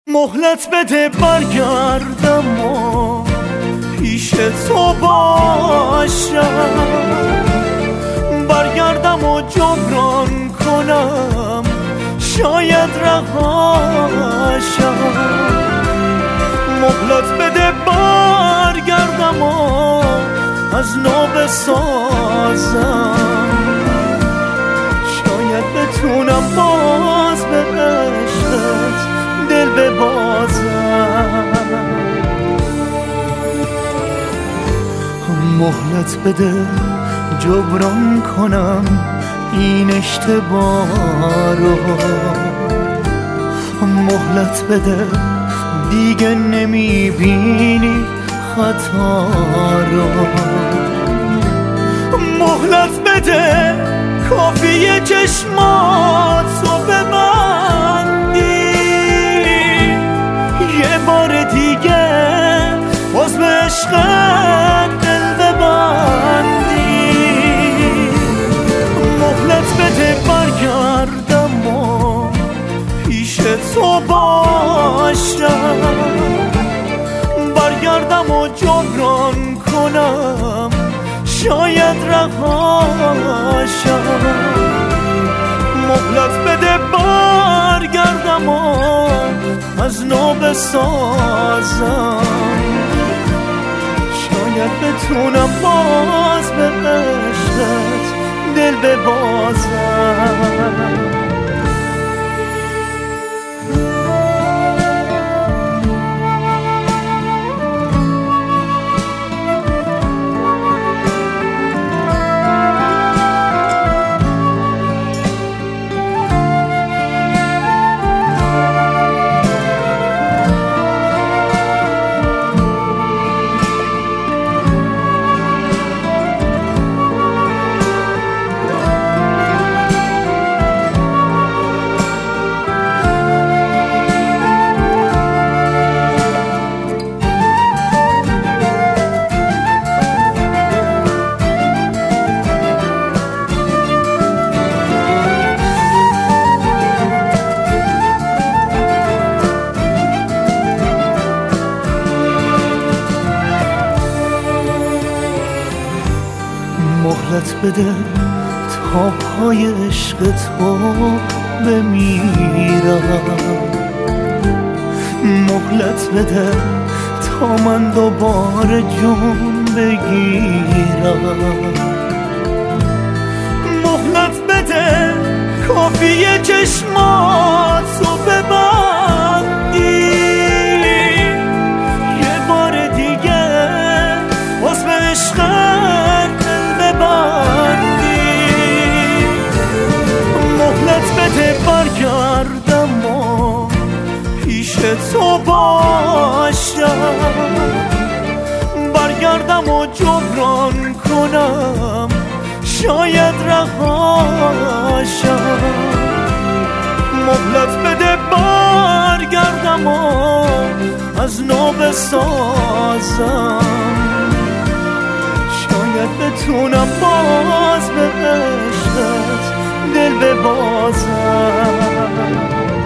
مهلت بده برگردم و پیش تو باشم، برگردم و جبران کنم، شاید رهاشم. مهلت بده برگردم و از نو بسازم، شاید بتونم باز به عشقت دل ببازم. مهلت بده جبران کنم این اشتباه رو، مهلت بده دیگه نمیبینی خطا رو. مهلت بده کافیه چشماتو ببندی، یه بار دیگه باز به عشقت دل ببندی. مهلت بده برگردم و پیش تو باشم، برگردم و جبران کنم، شاید رهاشم. مهلت بده برگردم و از نو بسازم، شاید بتونم باز به عشقت دل ببازم. مهلت بده تا پای عشق تو بمیرم، مهلت بده تا من دوباره جون بگیرم. مهلت بده کافیه چشماتو ببندی، یه بار دیگه باز به عشقت ببندی. مهلت بده برگردم و پیش تو باشم، برگردم و جبران کنم، شاید رهاشم. مهلت بده برگردم و از نو بسازم، شاید بتونم باز به عشقت دل ببازم.